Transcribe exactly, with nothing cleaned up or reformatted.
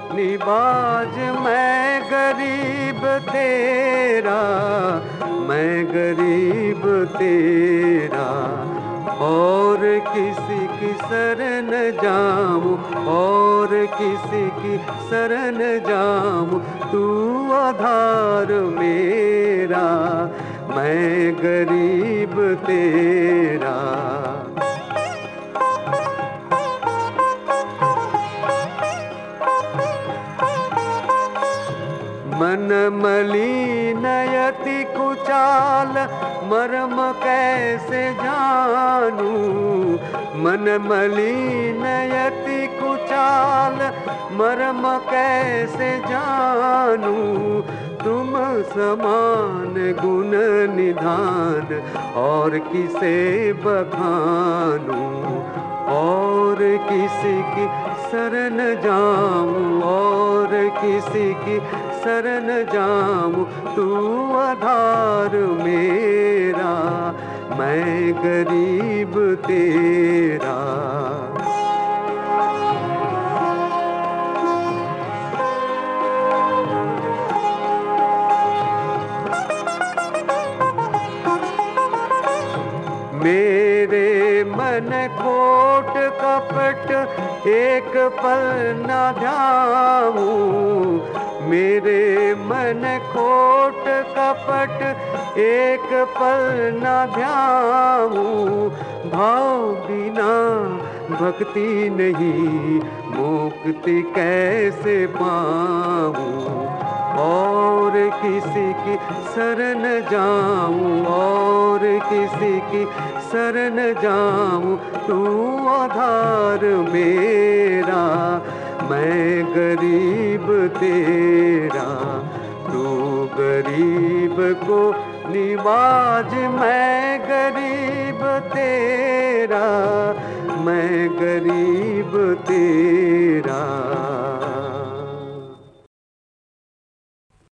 निवाज मैं गरीब तेरा, मैं गरीब तेरा, और किसी की शरण जाऊं, और किसी की शरण जाऊं, तू आधार मेरा, मैं गरीब तेरा। मन मलिनयति कुचाल मर्म कैसे जानूं, मन मलिनयति कुचाल मर्म कैसे जानूं, तुम समान गुण निधान और किसे बखानूं, और किसी की शरण जाऊं, और किसी की शरण जाऊं, तू आधार मेरा, मैं गरीब तेरा। मेरे मन खोट कपट एक पल न ध्याऊं, मेरे मन खोट कपट एक पल न ध्याऊं, भाव बिना भक्ति नहीं मुक्ति कैसे पाऊं, और किसी की शरण जाऊं, और किसी की शरण जाऊं, तू आधार मेरा, मैं गरीब तेरा, तू गरीब को निवाज मैं गरीब तेरा, मैं गरीब तेरा।